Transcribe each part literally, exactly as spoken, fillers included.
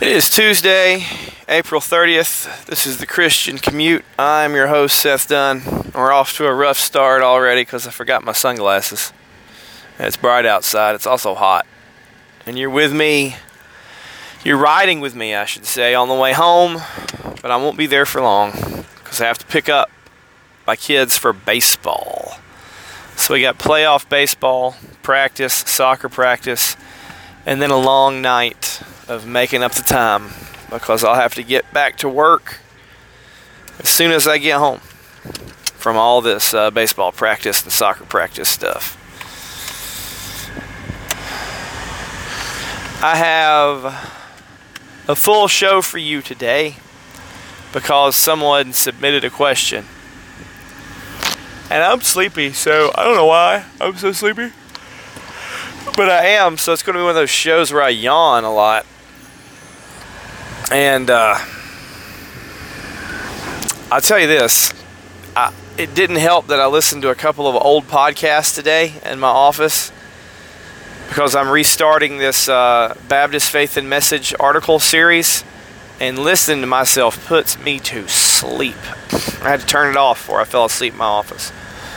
It is Tuesday, April thirtieth. This is the Christian Commute. I'm your host, Seth Dunn. We're off to a rough start already because I forgot my sunglasses. It's bright outside. It's also hot. And you're with me. You're riding with me, I should say, on the way home. But I won't be there for long because I have to pick up my kids for baseball. So we got playoff baseball, practice, soccer practice, and then a long night of making up the time because I'll have to get back to work as soon as I get home from all this uh, baseball practice and soccer practice stuff. I have a full show for you today because someone submitted a question. And I'm sleepy, so I don't know why I'm so sleepy. But I am, so it's going to be one of those shows where I yawn a lot. And uh, I'll tell you this, I, it didn't help that I listened to a couple of old podcasts today in my office because I'm restarting this uh, Baptist Faith and Message article series, and listening to myself puts me to sleep. I had to turn it off before I fell asleep in my office.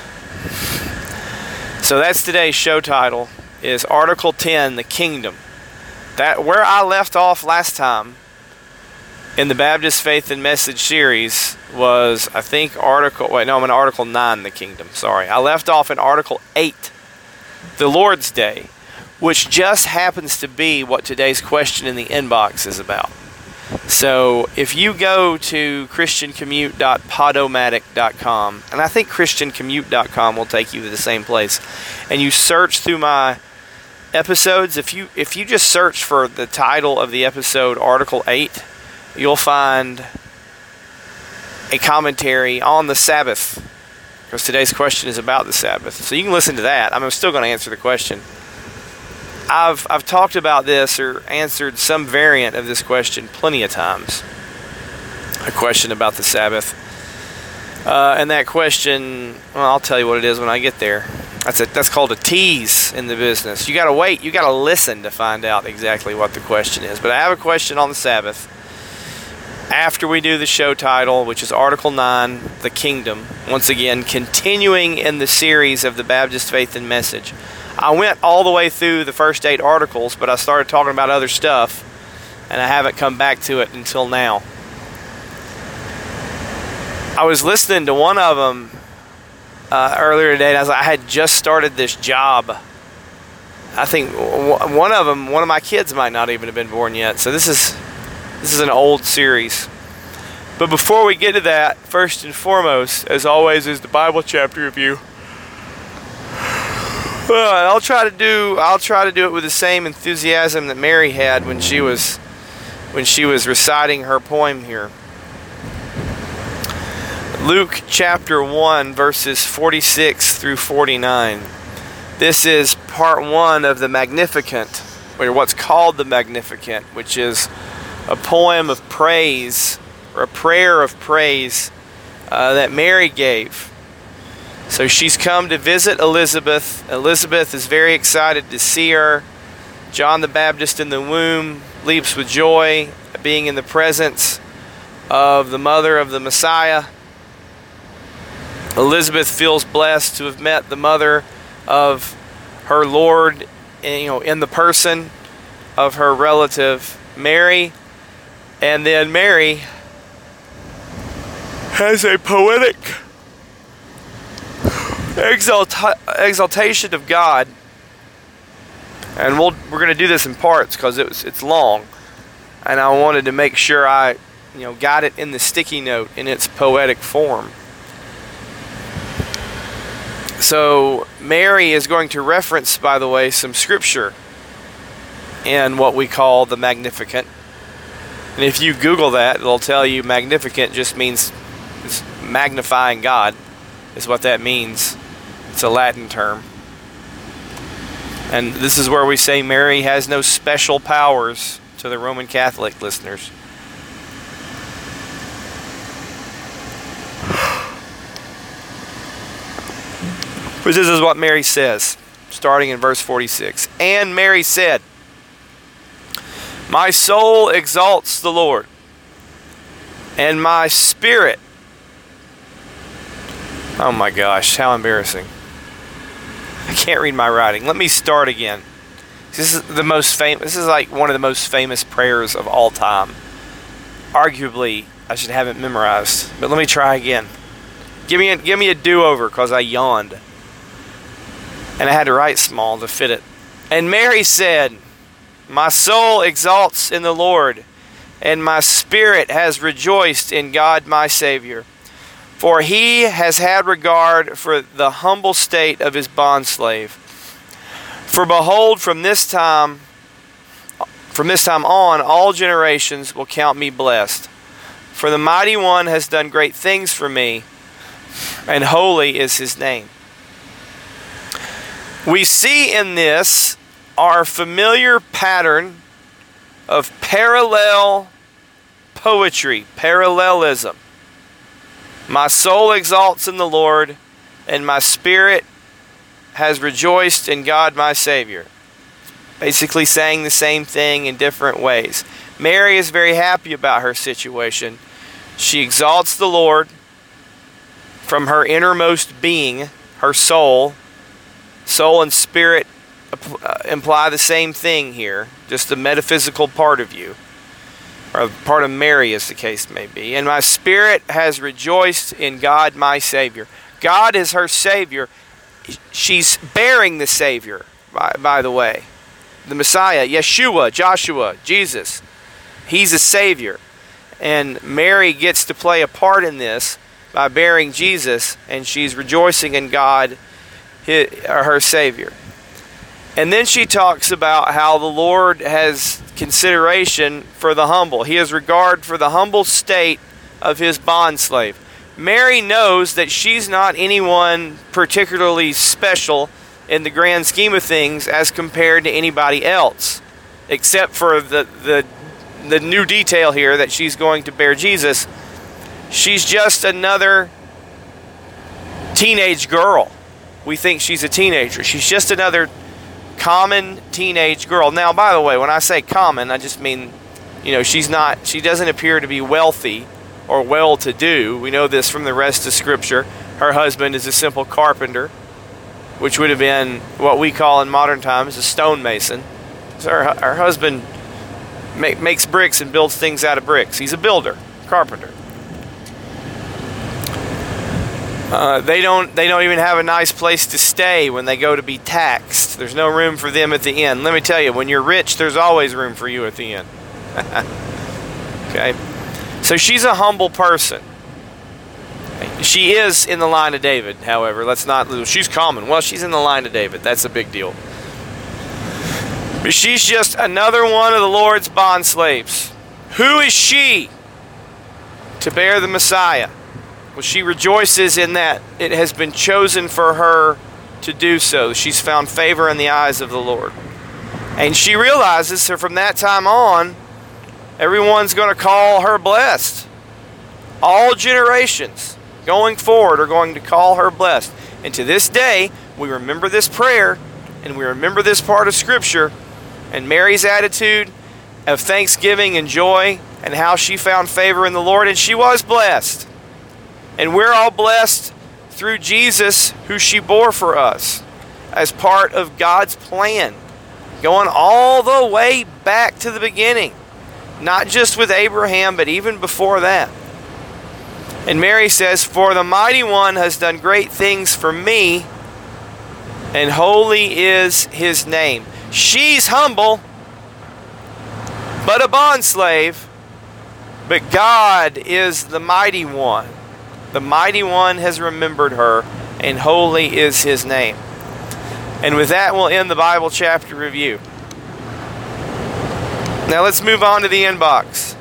So that's today's show title, is Article ten, the Kingdom. That where I left off last time in the Baptist Faith and Message series was, I think, Article... Wait, no, I'm in Article nine, the Kingdom. Sorry. I left off in Article eight, the Lord's Day, which just happens to be what today's question in the inbox is about. So if you go to christian commute dot podomatic dot com, and I think christian commute dot com will take you to the same place, and you search through my episodes, if you if you just search for the title of the episode, Article eight, you'll find a commentary on the Sabbath, because today's question is about the Sabbath. So you can listen to that. I'm still going to answer the question. I've I've talked about this or answered some variant of this question plenty of times. A question about the Sabbath. Uh, and that question, well, I'll tell you what it is when I get there. That's a, that's called a tease in the business. You got to wait. You got to listen to find out exactly what the question is. But I have a question on the Sabbath after we do the show title, which is Article nine, the Kingdom. Once again, continuing in the series of the Baptist Faith and Message. I went all the way through the first eight articles, but I started talking about other stuff, and I haven't come back to it until now. I was listening to one of them uh, earlier today, and I was like, I had just started this job. I think one of them, one of my kids might not even have been born yet, so this is this is an old series. But before we get to that, first and foremost, as always, is the Bible chapter review. Well, I'll try to do I'll try to do it with the same enthusiasm that Mary had when she was when she was reciting her poem here. Luke chapter one, verses forty-six through forty-nine. This is part one of the Magnificat, or what's called the Magnificat, which is a poem of praise, or a prayer of praise uh, that Mary gave. So she's come to visit Elizabeth. Elizabeth is very excited to see her. John the Baptist in the womb leaps with joy at being in the presence of the mother of the Messiah. Elizabeth feels blessed to have met the mother of her Lord, you know, in the person of her relative Mary. And then Mary has a poetic Exalta- exaltation of God, and we'll, we're going to do this in parts because it it's long, and I wanted to make sure I, you know, got it in the sticky note in its poetic form. So Mary is going to reference, by the way, some scripture in what we call the Magnificat, and if you Google that, it'll tell you Magnificat just means it's magnifying God, is what that means. It's a Latin term. And this is where we say Mary has no special powers to the Roman Catholic listeners. But this is what Mary says, starting in verse forty-six. And Mary said, My soul exalts the Lord, and my spirit, oh my gosh, how embarrassing. I can't read my writing. Let me start again. This is the most famous, this is like one of the most famous prayers of all time. Arguably, I should have it memorized, but let me try again. Give me a, give me a do-over, because I yawned. And I had to write small to fit it. And Mary said, my soul exalts in the Lord, and my spirit has rejoiced in God my Savior. For he has had regard for the humble state of his bondslave. For behold, from this time, from this time on, all generations will count me blessed. For the Mighty One has done great things for me, and holy is his name. We see in this our familiar pattern of parallel poetry, parallelism. My soul exalts in the Lord, and my spirit has rejoiced in God my Savior. Basically saying the same thing in different ways. Mary is very happy about her situation. She exalts the Lord from her innermost being, her soul. Soul and spirit uh, imply the same thing here, just the metaphysical part of you, or part of Mary as the case may be. And my spirit has rejoiced in God my Savior. God is her Savior. She's bearing the Savior, by, by the way. The Messiah, Yeshua, Joshua, Jesus. He's a Savior. And Mary gets to play a part in this by bearing Jesus, and she's rejoicing in God, his, her Savior. And then she talks about how the Lord has consideration for the humble. He has regard for the humble state of his bondslave. Mary knows that she's not anyone particularly special in the grand scheme of things as compared to anybody else, except for the, the, the new detail here that she's going to bear Jesus. She's just another teenage girl. We think she's a teenager. She's just another common teenage girl. Now, by the way, when I say common, I just mean, you know, she's not, she doesn't appear to be wealthy or well-to-do. We know this from the rest of Scripture. Her husband is a simple carpenter, which would have been what we call in modern times a stonemason. So her, her husband make, makes bricks and builds things out of bricks. He's a builder, carpenter. Uh, they don't they don't even have a nice place to stay when they go to be taxed. There's no room for them at the end. Let me tell you, when you're rich, there's always room for you at the end. Okay? So she's a humble person. She is in the line of David, however. Let's not, she's common. Well, she's in the line of David. That's a big deal. But she's just another one of the Lord's bondslaves. Who is she to bear the Messiah? Well, she rejoices in that it has been chosen for her to do so. She's found favor in the eyes of the Lord. And she realizes that from that time on, everyone's going to call her blessed. All generations going forward are going to call her blessed. And to this day, we remember this prayer, and we remember this part of Scripture, and Mary's attitude of thanksgiving and joy, and how she found favor in the Lord, and she was blessed. And we're all blessed through Jesus, who she bore for us as part of God's plan, going all the way back to the beginning, not just with Abraham, but even before that. And Mary says, for the Mighty One has done great things for me, and holy is his name. She's humble, but a bondslave, but God is the Mighty One. The Mighty One has remembered her, and holy is his name. And with that, we'll end the Bible chapter review. Now let's move on to the inbox.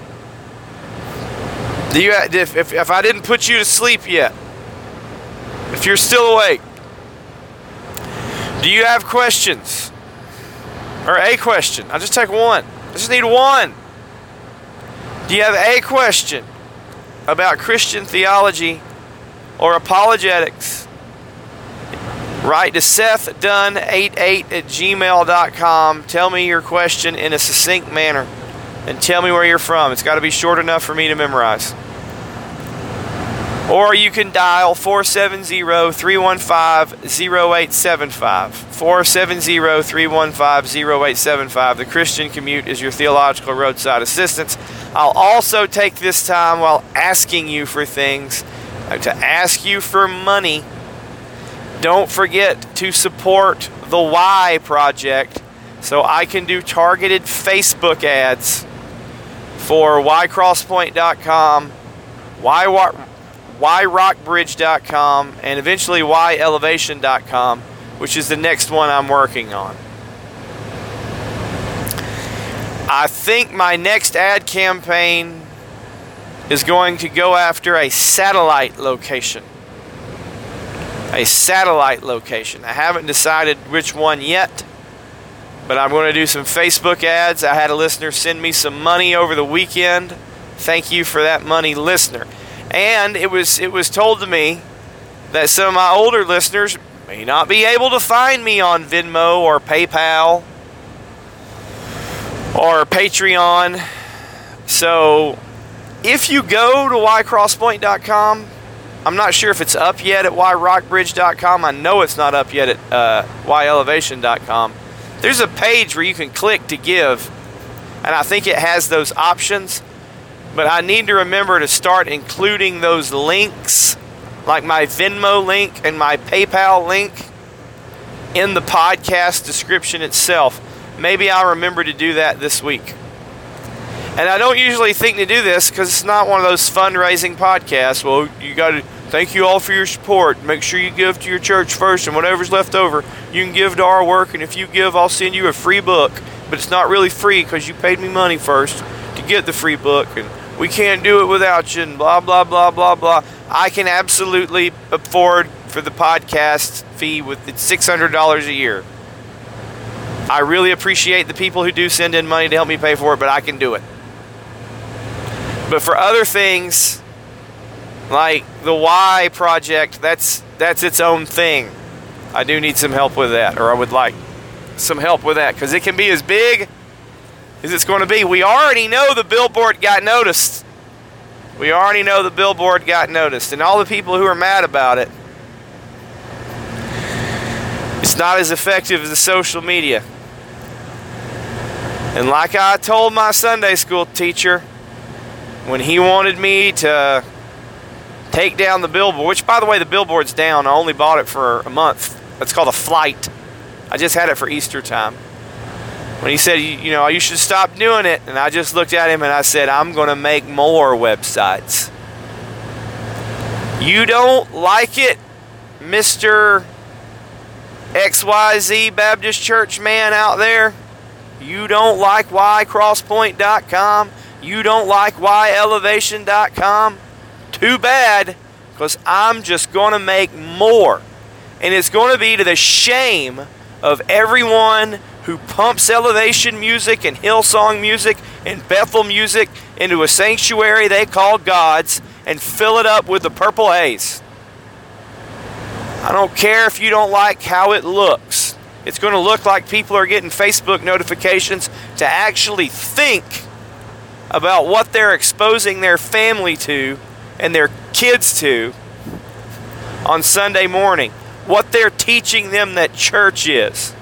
Do you, if, if, if I didn't put you to sleep yet, if you're still awake, do you have questions? Or a question? I'll just take one. I just need one. Do you have a question about Christian theology or apologetics? Write to Seth Dunn eighty-eight at gmail dot com. Tell me your question in a succinct manner. and tell me where you're from. It's got to be short enough for me to memorize. Or you can dial four seven zero, three one five, zero eight seven five. four seven zero, three one five, zero eight seven five. The Christian Commute is your theological roadside assistance. I'll also take this time while asking you for things, to ask you for money. Don't forget to support the Y Project so I can do targeted Facebook ads for y cross point dot com, y rock bridge dot com, and eventually y elevation dot com, which is the next one I'm working on. I think my next ad campaign is going to go after a satellite location. A satellite location. I haven't decided which one yet, but I'm going to do some Facebook ads. I had a listener send me some money over the weekend. Thank you for that money, listener. And it was it was told to me that some of my older listeners may not be able to find me on Venmo or PayPal or Patreon. So if you go to y cross point dot com, I'm not sure if it's up yet at y rock bridge dot com. I know it's not up yet at uh, y elevation dot com. There's a page where you can click to give, and I think it has those options. But I need to remember to start including those links, like my Venmo link and my PayPal link, in the podcast description itself. Maybe I'll remember to do that this week. And I don't usually think to do this because it's not one of those fundraising podcasts. Well, you got to thank you all for your support. Make sure you give to your church first, and whatever's left over, you can give to our work. And if you give, I'll send you a free book. But it's not really free because you paid me money first to get the free book, and we can't do it without you, and blah, blah, blah, blah, blah. I can absolutely afford for the podcast fee with it's six hundred dollars a year. I really appreciate the people who do send in money to help me pay for it, but I can do it. But for other things, like the Y Project, that's that's its own thing. I do need some help with that, or I would like some help with that, because it can be as big as it's going to be. We already know the billboard got noticed. We already know the billboard got noticed, and all the people who are mad about it, it's not as effective as the social media. And like I told my Sunday school teacher, when he wanted me to take down the billboard, which, by the way, the billboard's down. I only bought it for a month. It's called a flight. I just had it for Easter time. When he said, you know, you should stop doing it, and I just looked at him and I said, I'm going to make more websites. You don't like it, Mister X Y Z Baptist Church man out there? You don't like y cross point dot com? You don't like y elevation dot com? Too bad, because I'm just going to make more. And it's going to be to the shame of everyone who pumps Elevation music and Hillsong music and Bethel music into a sanctuary they call God's and fill it up with the purple haze. I don't care if you don't like how it looks. It's going to look like people are getting Facebook notifications to actually think about what they're exposing their family to and their kids to on Sunday morning. What they're teaching them that church is.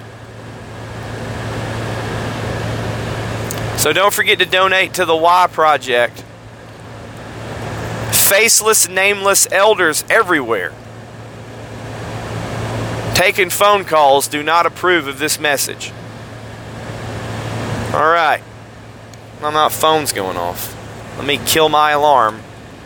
So don't forget to donate to the Y Project. Faceless, nameless elders everywhere taking phone calls do not approve of this message. All right. I'm not phone's going off. Let me kill my alarm.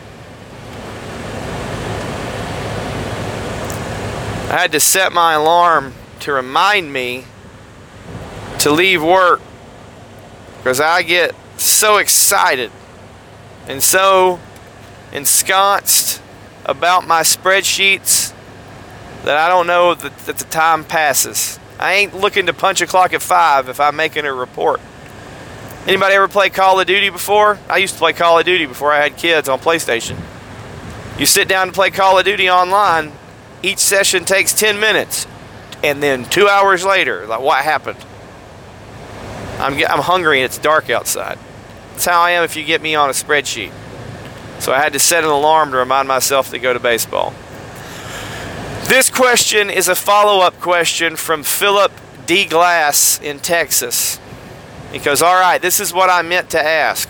I had to set my alarm to remind me to leave work, because I get so excited and so ensconced about my spreadsheets that I don't know that, that the time passes. I ain't looking to punch a clock at five if I'm making a report. Anybody ever play Call of Duty before? I used to play Call of Duty before I had kids on PlayStation. You sit down to play Call of Duty online, each session takes ten minutes, and then two hours later, like, what happened? I'm I'm hungry and it's dark outside. That's how I am if you get me on a spreadsheet. So I had to set an alarm to remind myself to go to baseball. This question is a follow-up question from Philip D. Glass in Texas. He goes, all right, this is what I meant to ask.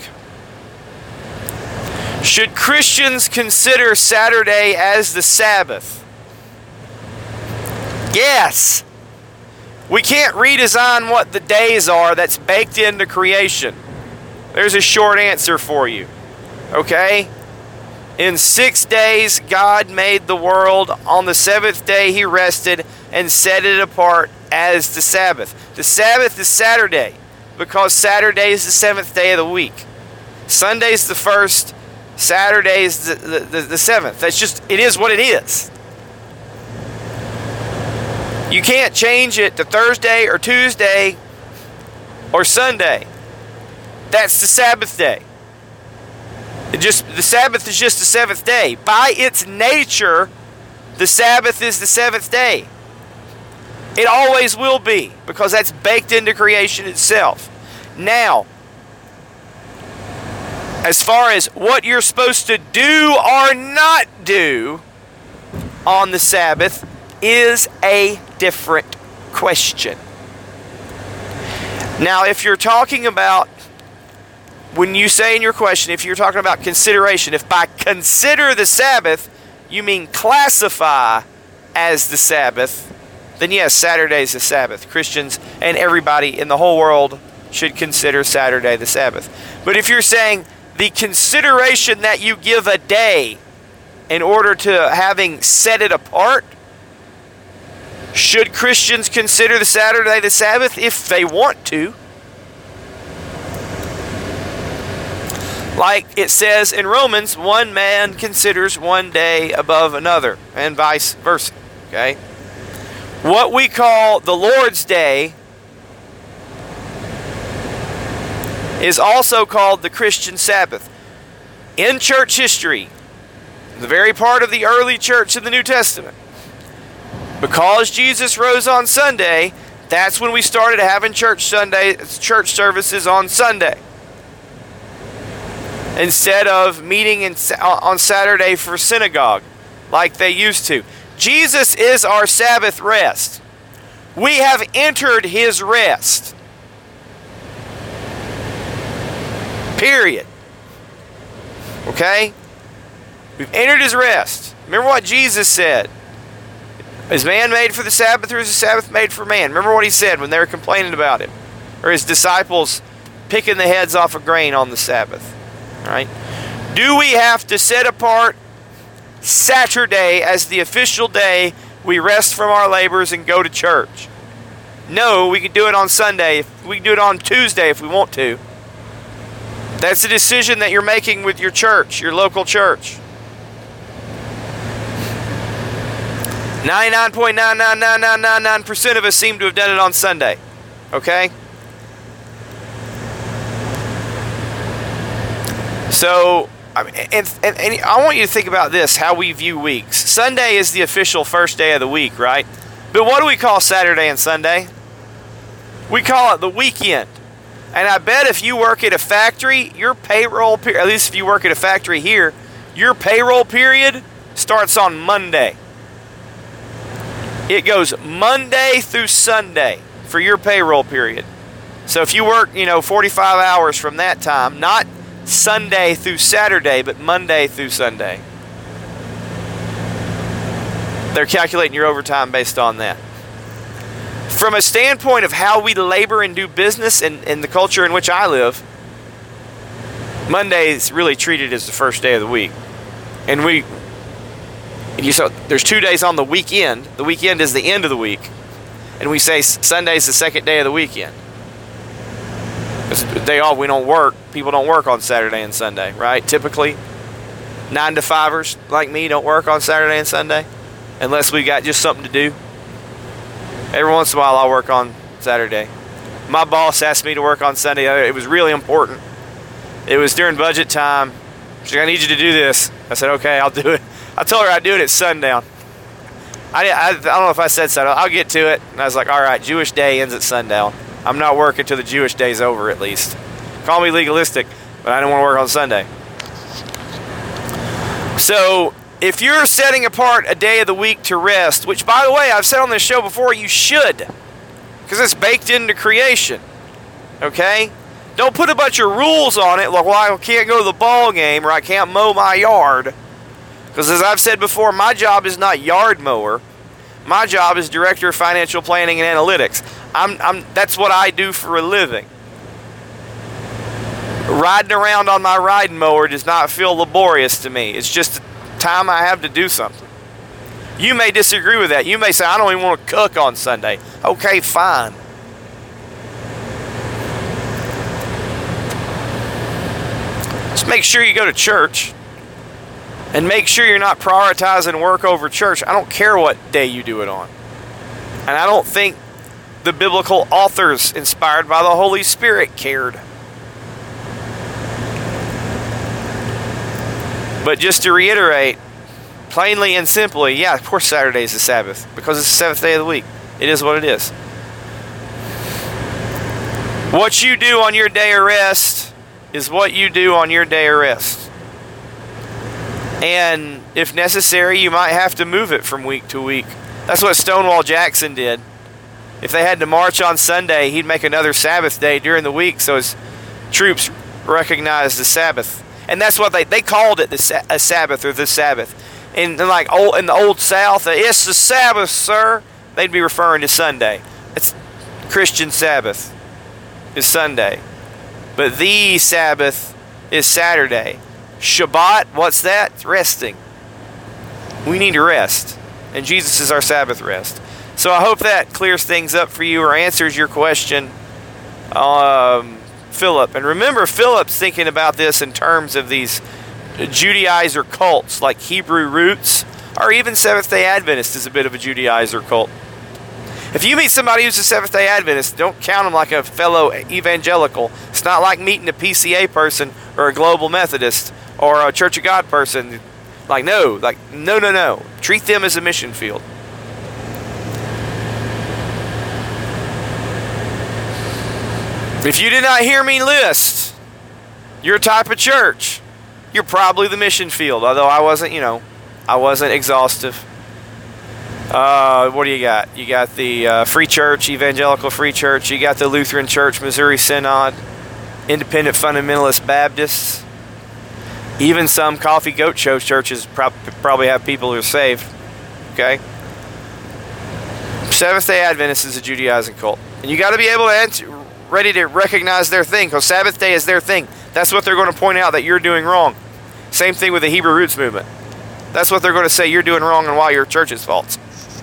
Should Christians consider Saturday as the Sabbath? Yes. We can't redesign what the days are that's baked into creation. There's a short answer for you. Okay? In six days, God made the world. On the seventh day, He rested and set it apart as the Sabbath. The Sabbath is Saturday because Saturday is the seventh day of the week. Sunday is the first. Saturday is the, the, the, the seventh. That's just, it is what it is. You can't change it to Thursday or Tuesday or Sunday. That's the Sabbath day. It just the Sabbath is just the seventh day. By its nature, the Sabbath is the seventh day. It always will be because that's baked into creation itself. Now, as far as what you're supposed to do or not do on the Sabbath is a different question. Now, if you're talking about, when you say in your question, if you're talking about consideration, if by consider the Sabbath, you mean classify as the Sabbath, then yes, Saturday is the Sabbath. Christians and everybody in the whole world should consider Saturday the Sabbath. But if you're saying the consideration that you give a day in order to having set it apart, should Christians consider the Saturday the Sabbath if they want to? Like it says in Romans, one man considers one day above another, and vice versa. Okay? What we call the Lord's Day is also called the Christian Sabbath. In church history, the very part of the early church in the New Testament, because Jesus rose on Sunday, that's when we started having church Sunday, church services on Sunday, instead of meeting in, on Saturday for synagogue like they used to. Jesus is our Sabbath rest. We have entered His rest. Period. Okay? We've entered His rest. Remember what Jesus said. Is man made for the Sabbath, or is the Sabbath made for man? Remember what He said when they were complaining about Him. Or His disciples picking the heads off of grain on the Sabbath. Right? Do we have to set apart Saturday as the official day we rest from our labors and go to church? No, we can do it on Sunday. We can do it on Tuesday if we want to. That's a decision that you're making with your church, your local church. ninety-nine point nine nine nine nine nine nine percent of us seem to have done it on Sunday. Okay? So, I mean, and, and, and I want you to think about this, how we view weeks. Sunday is the official first day of the week, right? But what do we call Saturday and Sunday? We call it the weekend. And I bet if you work at a factory, your payroll period, at least if you work at a factory here, your payroll period starts on Monday. It goes Monday through Sunday for your payroll period. So if you work, you know, forty-five hours from that time, not Sunday through Saturday, but Monday through Sunday, they're calculating your overtime based on that. From a standpoint of how we labor and do business in, in the culture in which I live, Monday is really treated as the first day of the week. And we, you so there's two days on the weekend. The weekend is the end of the week. And we say Sunday's the second day of the weekend. It's the day off, we don't work. People don't work on Saturday and Sunday, right? Typically, nine to fivers like me don't work on Saturday and Sunday unless we got just something to do. Every once in a while I'll work on Saturday. My boss asked me to work on Sunday. It was really important. It was during budget time. She's like, I need you to do this. I said, okay, I'll do it. I told her I'd do it at sundown. I, I, I don't know if I said so. I'll get to it. And I was like, all right, Jewish day ends at sundown. I'm not working till the Jewish day's over at least. Call me legalistic, but I didn't want to work on Sunday. So if you're setting apart a day of the week to rest, which, by the way, I've said on this show before, you should, because it's baked into creation, okay? Don't put a bunch of rules on it, like, well, I can't go to the ball game, or I can't mow my yard. Because as I've said before, my job is not yard mower. My job is director of financial planning and analytics. I'm, I'm, that's what I do for a living. Riding around on my riding mower does not feel laborious to me. It's just time I have to do something. You may disagree with that. You may say, I don't even want to cook on Sunday. Okay, fine. Just make sure you go to church. And make sure you're not prioritizing work over church. I don't care what day you do it on. And I don't think the biblical authors inspired by the Holy Spirit cared. But just to reiterate, plainly and simply, yeah, of course Saturday is the Sabbath, because it's the seventh day of the week. It is what it is. What you do on your day of rest is what you do on your day of rest. And if necessary, you might have to move it from week to week. That's what Stonewall Jackson did. If they had to march on Sunday, he'd make another Sabbath day during the week so his troops recognized the Sabbath. And that's what they they called it, the a Sabbath or the Sabbath. And like old in the old South, it's the Sabbath, sir. They'd be referring to Sunday. It's Christian Sabbath is Sunday, but the Sabbath is Saturday. Shabbat, what's that? It's resting. We need to rest. And Jesus is our Sabbath rest. So I hope that clears things up for you or answers your question, um, Philip. And remember, Philip's thinking about this in terms of these Judaizer cults like Hebrew Roots, or even Seventh-day Adventist is a bit of a Judaizer cult. If you meet somebody who's a Seventh-day Adventist, don't count them like a fellow evangelical. It's not like meeting a P C A person or a Global Methodist or a Church of God person. Like, no, like, no, no, no. Treat them as a mission field. If you did not hear me list your type of church, you're probably the mission field. Although I wasn't, you know, I wasn't exhaustive. Uh, what do you got? You got the uh, Free Church, Evangelical Free Church. You got the Lutheran Church, Missouri Synod, Independent Fundamentalist Baptists. Even some Coffee Goat Show churches prob- probably have people who are saved. Okay? Seventh-day Adventist is a Judaizing cult. And you got to be able to answer, ready to recognize their thing, because Sabbath day is their thing. That's what they're going to point out that you're doing wrong. Same thing with the Hebrew Roots movement. That's what they're going to say you're doing wrong and why your church's fault.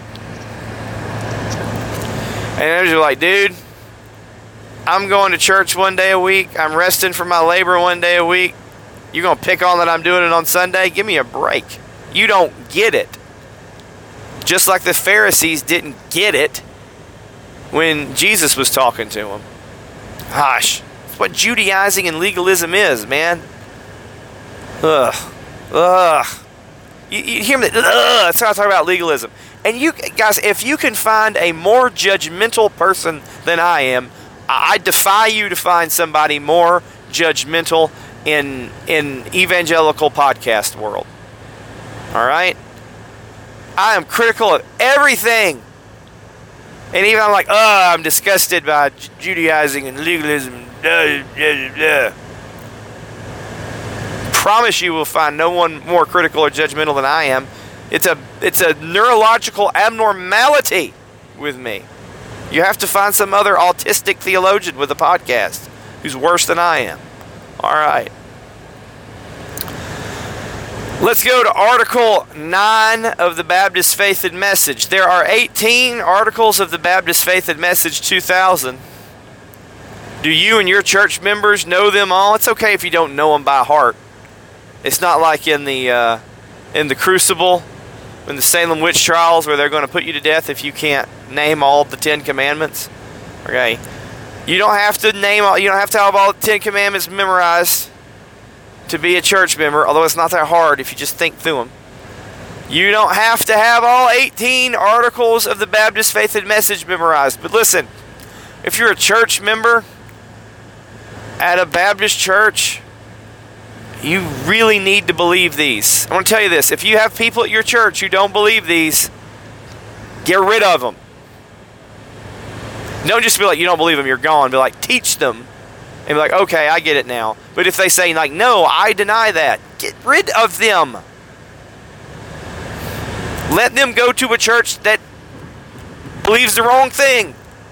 And they're just like, dude, I'm going to church one day a week. I'm resting from my labor one day a week. You're going to pick on that I'm doing it on Sunday? Give me a break. You don't get it. Just like the Pharisees didn't get it when Jesus was talking to them. Gosh, that's what Judaizing and legalism is, man. Ugh. Ugh. You, you hear me? Ugh. That's how I talk about legalism. And you guys, if you can find a more judgmental person than I am, I defy you to find somebody more judgmental in in evangelical podcast world. All right? I am critical of everything. And even I'm like, oh, I'm disgusted by Judaizing and legalism. Blah, blah, blah. Promise you will find no one more critical or judgmental than I am. It's a it's a neurological abnormality with me. You have to find some other autistic theologian with a podcast who's worse than I am. All right. Let's go to Article nine of the Baptist Faith and Message. There are eighteen articles of the Baptist Faith and Message two thousand. Do you and your church members know them all? It's okay if you don't know them by heart. It's not like in the uh, in the Crucible, in the Salem witch trials, where they're going to put you to death if you can't name all the Ten Commandments. Okay, you don't have to name all. You don't have to have all the Ten Commandments memorized to be a church member, although it's not that hard if you just think through them. You don't have to have all eighteen articles of the Baptist Faith and Message memorized. But listen, if you're a church member at a Baptist church You really need to believe these. I want to tell you this. If you have people at your church who don't believe these, get rid of them. Don't just be like, you don't believe them, you're gone. Be like, teach them. And be like, okay, I get it now. But if they say, like, no, I deny that, get rid of them. Let them go to a church that believes the wrong thing.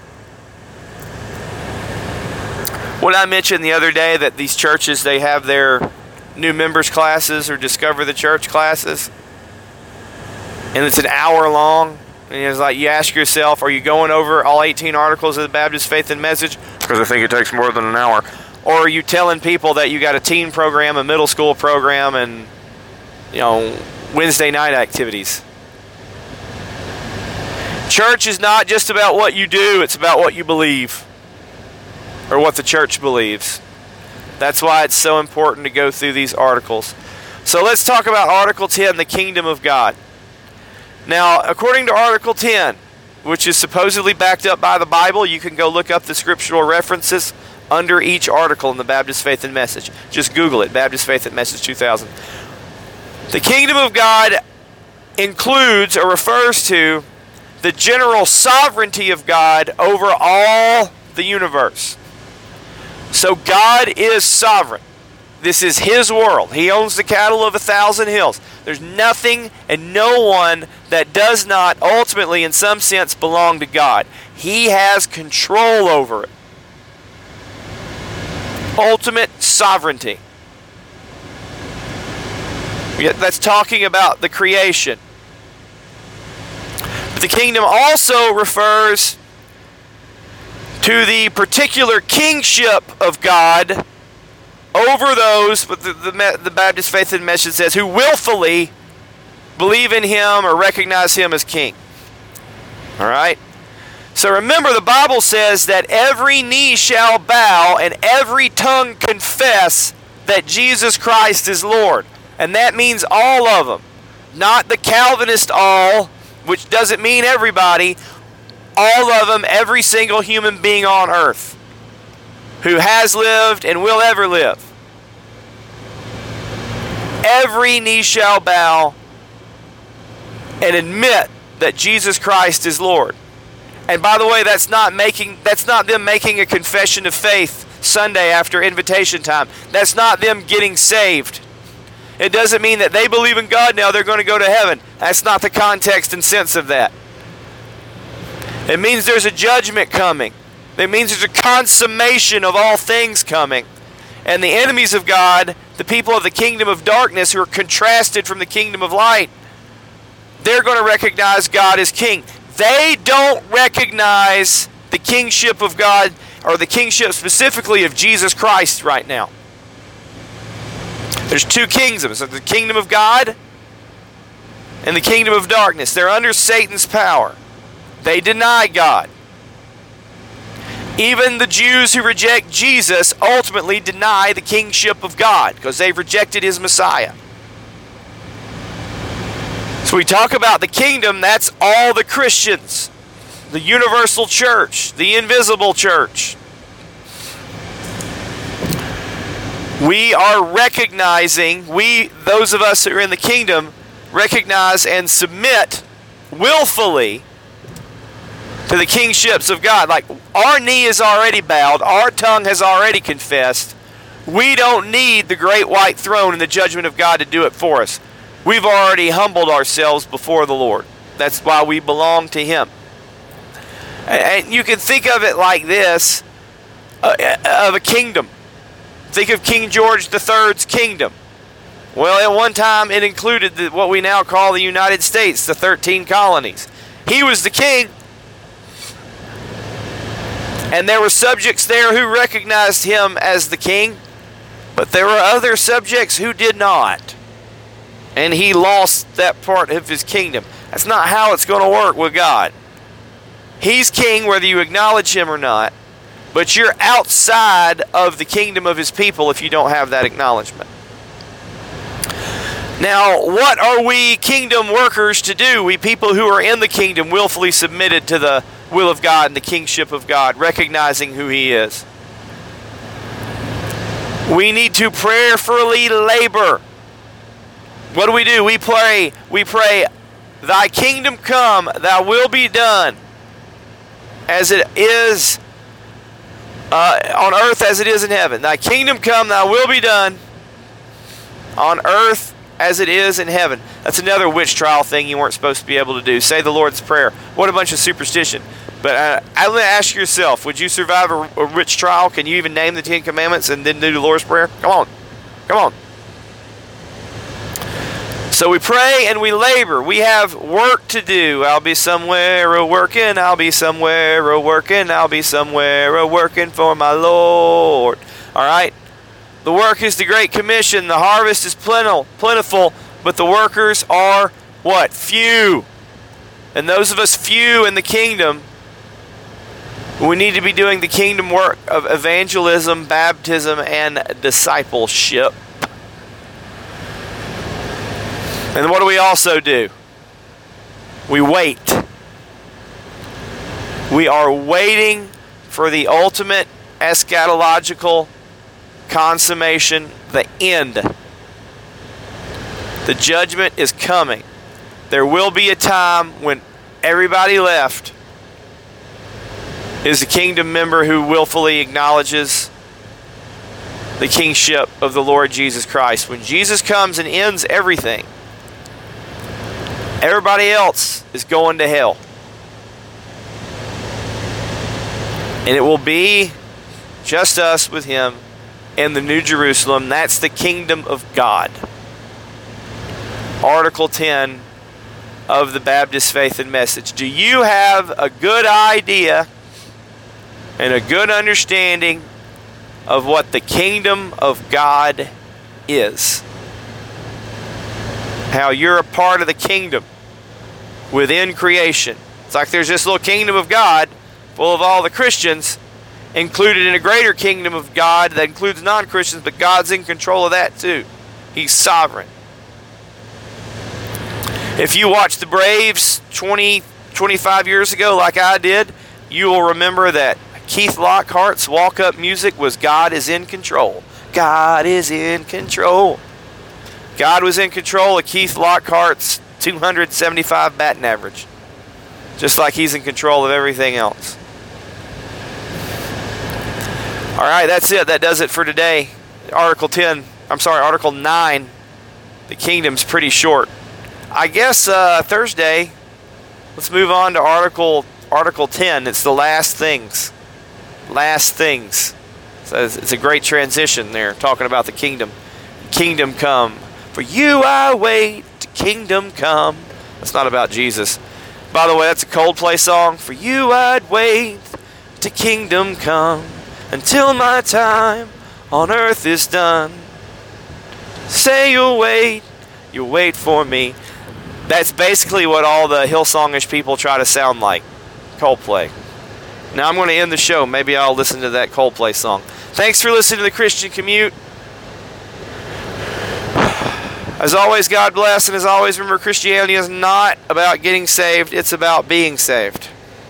What I mentioned the other day, that these churches, they have their new members classes or Discover the Church classes. And it's an hour long. And it's like, you ask yourself, are you going over all eighteen articles of the Baptist Faith and Message? Because I think it takes more than an hour. Or are you telling people that you got a teen program, a middle school program, and, you know, Wednesday night activities? Church is not just about what you do, it's about what you believe. Or what the church believes. That's why it's so important to go through these articles. So let's talk about Article ten, the Kingdom of God. Now, according to Article ten, which is supposedly backed up by the Bible, you can go look up the scriptural references under each article in the Baptist Faith and Message. Just Google it, Baptist Faith and Message two thousand. The Kingdom of God includes or refers to the general sovereignty of God over all the universe. So God is sovereign. This is His world. He owns the cattle of a thousand hills. There's nothing and no one that does not ultimately, in some sense, belong to God. He has control over it. Ultimate sovereignty. That's talking about the creation. But the kingdom also refers to the particular kingship of God over those, but the, the, the Baptist Faith and Message says, who willfully believe in Him or recognize Him as King. All right? So remember, the Bible says that every knee shall bow and every tongue confess that Jesus Christ is Lord. And that means all of them. Not the Calvinist all, which doesn't mean everybody. All of them, every single human being on earth who has lived and will ever live. Every knee shall bow and admit that Jesus Christ is Lord. And by the way, that's not making that's not them making a confession of faith Sunday after invitation time. That's not them getting saved. It doesn't mean that they believe in God now, they're going to go to heaven. That's not the context and sense of that. It means there's a judgment coming. It means there's a consummation of all things coming. And the enemies of God, the people of the kingdom of darkness who are contrasted from the kingdom of light, they're going to recognize God as King. They don't recognize the kingship of God, or the kingship specifically of Jesus Christ right now. There's two kingdoms, the kingdom of God and the kingdom of darkness. They're under Satan's power. They deny God. Even the Jews who reject Jesus ultimately deny the kingship of God because they've rejected His Messiah. So we talk about the kingdom, that's all the Christians. The universal church, the invisible church. We are recognizing, we, those of us who are in the kingdom, recognize and submit willfully to the kingships of God. Like, our knee is already bowed, our tongue has already confessed. We don't need the great white throne and the judgment of God to do it for us. We've already humbled ourselves before the Lord. That's why we belong to Him. And you can think of it like this, uh, of a kingdom. Think of King George the third's kingdom. Well, at one time it included the, what we now call the United States, the thirteen colonies. He was the king. And there were subjects there who recognized him as the king, but there were other subjects who did not. And he lost that part of his kingdom. That's not how it's going to work with God. He's king whether you acknowledge Him or not, but you're outside of the kingdom of His people if you don't have that acknowledgement. Now, what are we kingdom workers to do? We people who are in the kingdom willfully submitted to the will of God and the kingship of God, recognizing who He is. We need to prayerfully labor. What do we do? We pray, we pray, thy kingdom come, thy will be done, as it is uh, on earth as it is in heaven. Thy kingdom come, thy will be done on earth as it is in heaven. That's another witch trial thing you weren't supposed to be able to do. Say the Lord's Prayer. What a bunch of superstition. But uh, I want to ask yourself, would you survive a, a witch trial? Can you even name the Ten Commandments and then do the Lord's Prayer? Come on. Come on. So we pray and we labor. We have work to do. I'll be somewhere a working. I'll be somewhere a working. I'll be somewhere a working for my Lord. All right? The work is the Great Commission. The harvest is plentiful, plentiful, but the workers are what? Few. And those of us few in the kingdom, we need to be doing the kingdom work of evangelism, baptism, and discipleship. And what do we also do? We wait. We are waiting for the ultimate eschatological consummation, the end. The judgment is coming. There will be a time when everybody left is a kingdom member who willfully acknowledges the kingship of the Lord Jesus Christ. When Jesus comes and ends everything, everybody else is going to hell. And it will be just us with him in the New Jerusalem. That's the kingdom of God. Article ten of the Baptist Faith and Message. Do you have a good idea and a good understanding of what the kingdom of God is? How you're a part of the kingdom within creation. It's like there's this little kingdom of God full of all the Christians included in a greater kingdom of God that includes non-Christians, but God's in control of that too. He's sovereign. If you watched the Braves twenty, twenty-five years ago like I did, you will remember that Keith Lockhart's walk-up music was God is in control. God is in control. God was in control of Keith Lockhart's two hundred seventy-five batting average. Just like he's in control of everything else. All right, that's it. That does it for today. Article ten, I'm sorry, Article nine. The kingdom's pretty short. I guess uh, Thursday, let's move on to Article Article ten. It's the last things. Last things. So it's a great transition there, talking about the kingdom. Kingdom come. For you I wait, to kingdom come. That's not about Jesus. By the way, that's a Coldplay song. For you I'd wait, to kingdom come, until my time on earth is done. Say you'll wait, you'll wait for me. That's basically what all the Hillsongish people try to sound like. Coldplay. Now I'm going to end the show. Maybe I'll listen to that Coldplay song. Thanks for listening to the Christian Commute. As always, God bless, and as always, remember Christianity is not about getting saved, it's about being saved.